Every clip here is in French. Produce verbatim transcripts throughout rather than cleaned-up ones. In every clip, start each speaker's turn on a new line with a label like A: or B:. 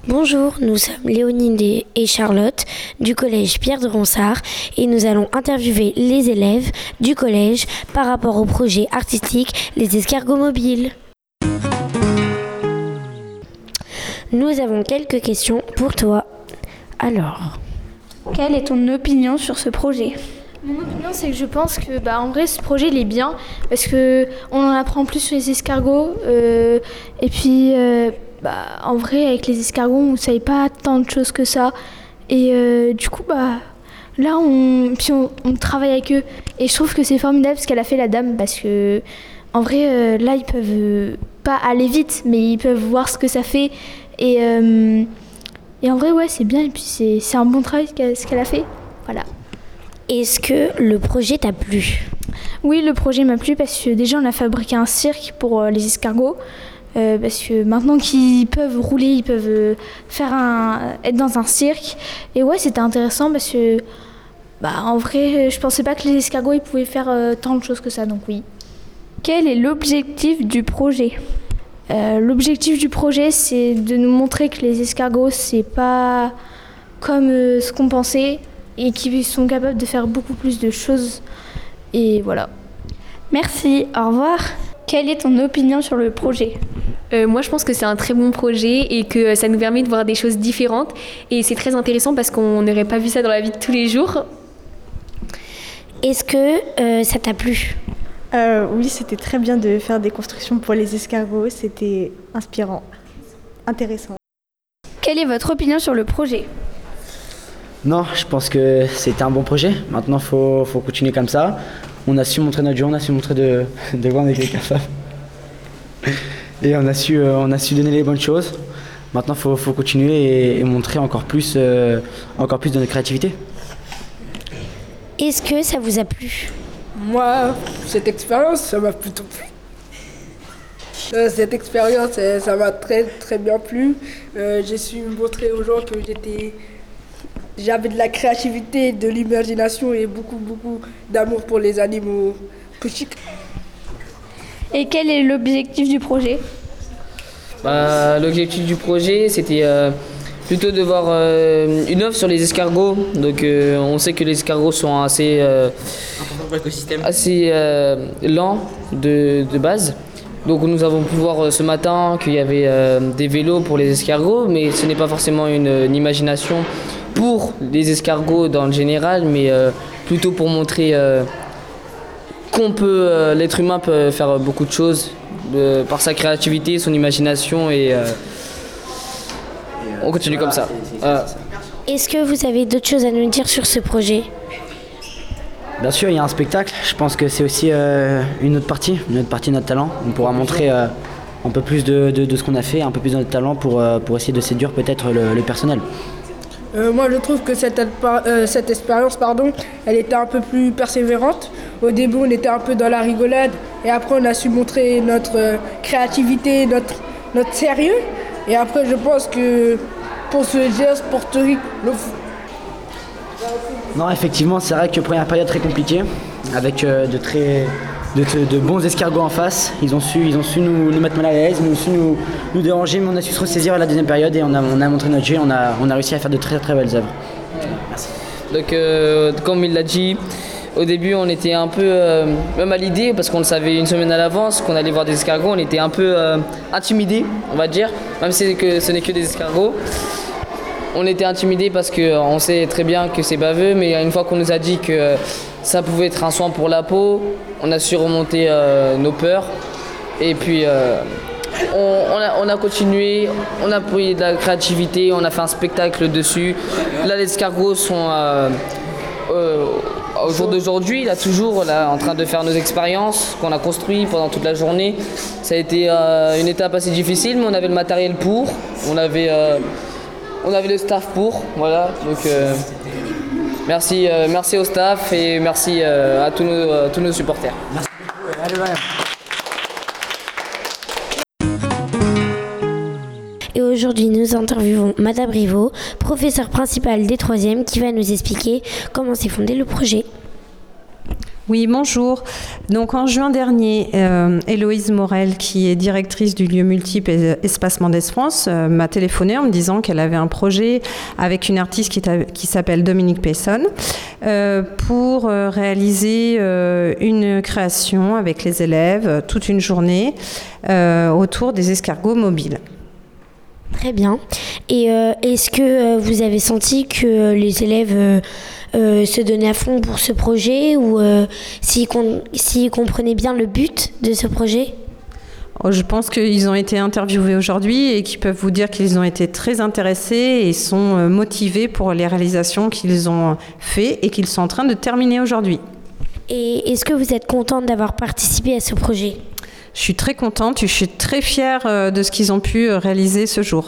A: Bonjour, nous sommes Léonide et Charlotte du collège Pierre de Ronsard et nous allons interviewer les élèves du collège par rapport au projet artistique Les Escargots Mobiles. Nous avons quelques questions pour toi. Alors,
B: quelle est ton opinion sur ce projet ?
C: Mon opinion, c'est que je pense que, bah, en vrai, ce projet, il est bien parce que on en apprend plus sur les escargots euh, et puis. Euh, Bah, en vrai, avec les escargots, on ne savait pas tant de choses que ça. Et euh, du coup, bah, là, on, puis on, on travaille avec eux. Et je trouve que c'est formidable ce qu'elle a fait, la dame, parce que, en vrai, euh, là, ils peuvent euh, pas aller vite, mais ils peuvent voir ce que ça fait. Et, euh, et en vrai, ouais, c'est bien. Et puis, c'est, c'est un bon travail ce qu'elle, ce qu'elle a fait. Voilà.
A: Est-ce que le projet t'a plu ?
C: Oui, le projet m'a plu parce que déjà, on a fabriqué un cirque pour euh, les escargots. Euh, parce que maintenant qu'ils peuvent rouler, ils peuvent euh, faire un, être dans un cirque. Et ouais, c'était intéressant parce que, bah, en vrai, je pensais pas que les escargots ils pouvaient faire euh, tant de choses que ça, donc oui.
B: Quel est l'objectif du projet ?
C: euh, L'objectif du projet, c'est de nous montrer que les escargots, c'est pas comme euh, ce qu'on pensait et qu'ils sont capables de faire beaucoup plus de choses. Et voilà.
B: Merci, au revoir. Quelle est ton opinion sur le projet ?
D: Euh, moi, je pense que c'est un très bon projet et que ça nous permet de voir des choses différentes. Et c'est très intéressant parce qu'on n'aurait pas vu ça dans la vie de tous les jours.
A: Est-ce que euh, ça t'a plu ?
E: euh, Oui, c'était très bien de faire des constructions pour les escargots. C'était inspirant, intéressant.
B: Quelle est votre opinion sur le projet ?
F: Non, je pense que c'était un bon projet. Maintenant, il faut, faut continuer comme ça. On a su montrer notre jeu, on a su montrer de, de quoi on était capable. Et on a su, euh, on a su donner les bonnes choses. Maintenant, il faut, faut continuer et, et montrer encore plus, euh, encore plus de notre créativité.
A: Est-ce que ça vous a plu ?
G: Moi, cette expérience, ça m'a plutôt plu. Euh, cette expérience, ça m'a très très bien plu. Euh, j'ai su montrer aux gens que j'étais... J'avais de la créativité, de l'imagination et beaucoup, beaucoup d'amour pour les animaux petits.
B: Et quel est l'objectif du projet ?
H: Bah, l'objectif du projet, c'était euh, plutôt de voir euh, une œuvre sur les escargots. Donc, euh, on sait que les escargots sont assez, euh, assez euh, lents de, de base. Donc, nous avons pu voir euh, ce matin qu'il y avait euh, des vélos pour les escargots, mais ce n'est pas forcément une, une imagination pour les escargots dans le général, mais euh, plutôt pour montrer euh, qu'on peut, euh, l'être humain peut faire beaucoup de choses euh, par sa créativité, son imagination et euh, on continue comme ça. Euh.
A: Est-ce que vous avez d'autres choses à nous dire sur ce projet ?
F: Bien sûr, il y a un spectacle. Je pense que c'est aussi euh, une autre partie, une autre partie de notre talent. On pourra montrer euh, un peu plus de, de, de ce qu'on a fait, un peu plus de notre talent pour, euh, pour essayer de séduire peut-être le, le personnel.
G: Euh, moi, je trouve que cette, euh, cette expérience, pardon, elle était un peu plus persévérante. Au début, on était un peu dans la rigolade et après, on a su montrer notre euh, créativité, notre, notre sérieux. Et après, je pense que pour ce geste portorique, le
F: Non, effectivement, c'est vrai que première période très compliquée, avec euh, de très de, de bons escargots en face. Ils ont su, ils ont su nous, nous mettre mal à l'aise, ils ont su nous, nous déranger, mais on a su se ressaisir à la deuxième période et on a, on a montré notre jeu, on a, on a réussi à faire de très très belles œuvres. Merci.
H: Donc, euh, comme il l'a dit, au début, on était un peu, euh, même à l'idée, parce qu'on le savait une semaine à l'avance, qu'on allait voir des escargots, on était un peu euh, intimidés, on va dire, même si que ce n'est que des escargots. On était intimidés parce qu'on sait très bien que c'est baveux, mais une fois qu'on nous a dit que ça pouvait être un soin pour la peau, on a su remonter euh, nos peurs. Et puis euh, on, on, a, on a continué, on a pris de la créativité, on a fait un spectacle dessus. Là, les escargots sont euh, euh, au jour d'aujourd'hui, là toujours là, en train de faire nos expériences qu'on a construites pendant toute la journée. Ça a été euh, une étape assez difficile, mais on avait le matériel pour, on avait... Euh, On avait le staff pour, voilà, donc euh, merci, euh, merci au staff et merci euh, à tous nos, euh, tous nos supporters. Merci beaucoup, allez, allez.
A: Et aujourd'hui, nous interviewons Madame Rivaux, professeure principale des troisièmes, qui va nous expliquer comment s'est fondé le projet.
I: Oui, bonjour. Donc en juin dernier, euh, Héloïse Morel, qui est directrice du lieu multiple et Espace Mendès France, euh, m'a téléphoné en me disant qu'elle avait un projet avec une artiste qui, qui s'appelle Dominique Pesson euh, pour euh, réaliser euh, une création avec les élèves euh, toute une journée euh, autour des escargots mobiles.
A: Très bien. Et euh, est-ce que euh, vous avez senti que les élèves euh, euh, se donnaient à fond pour ce projet ou euh, s'ils, com- s'ils comprenaient bien le but de ce projet ?
I: Je pense qu'ils ont été interviewés aujourd'hui et qu'ils peuvent vous dire qu'ils ont été très intéressés et sont motivés pour les réalisations qu'ils ont faites et qu'ils sont en train de terminer aujourd'hui.
A: Et est-ce que vous êtes contente d'avoir participé à ce projet ?
I: Je suis très contente, je suis très fière de ce qu'ils ont pu réaliser ce jour.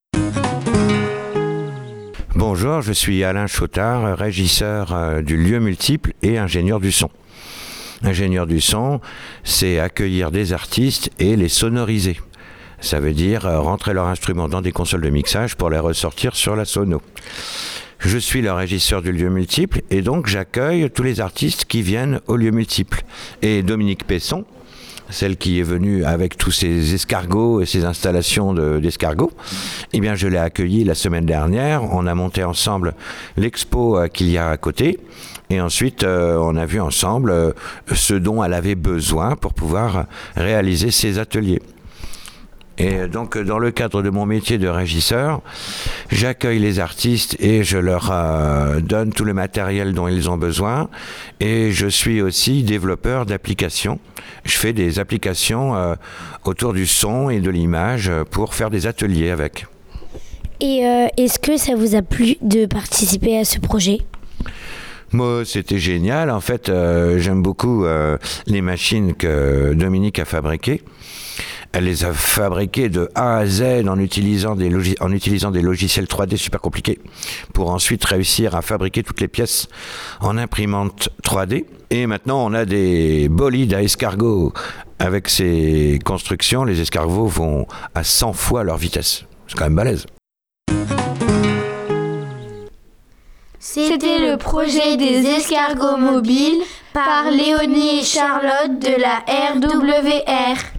J: Bonjour, je suis Alain Chautard, régisseur du lieu multiple et ingénieur du son. Ingénieur du son, c'est accueillir des artistes et les sonoriser. Ça veut dire rentrer leurs instruments dans des consoles de mixage pour les ressortir sur la sono. Je suis le régisseur du lieu multiple et donc j'accueille tous les artistes qui viennent au lieu multiple. Et Dominique Pesson, celle qui est venue avec tous ces escargots et ces installations de, d'escargots, eh bien je l'ai accueillie la semaine dernière. On a monté ensemble l'expo euh, qu'il y a à côté. Et ensuite, euh, on a vu ensemble euh, ce dont elle avait besoin pour pouvoir réaliser ses ateliers. Et donc, dans le cadre de mon métier de régisseur, j'accueille les artistes et je leur euh, donne tout le matériel dont ils ont besoin. Et je suis aussi développeur d'applications. Je fais des applications euh, autour du son et de l'image pour faire des ateliers avec.
A: Et euh, est-ce que ça vous a plu de participer à ce projet ?
J: Moi, c'était génial. En fait, euh, j'aime beaucoup euh, les machines que Dominique a fabriquées. Elle les a fabriquées de A à Z en utilisant des, logis- en utilisant des logiciels trois D super compliqués pour ensuite réussir à fabriquer toutes les pièces en imprimante trois D. Et maintenant, on a des bolides à escargots. Avec ces constructions, les escargots vont à cent fois leur vitesse. C'est quand même balèze.
K: C'était le projet des escargots mobiles par Léonie et Charlotte de la R W R.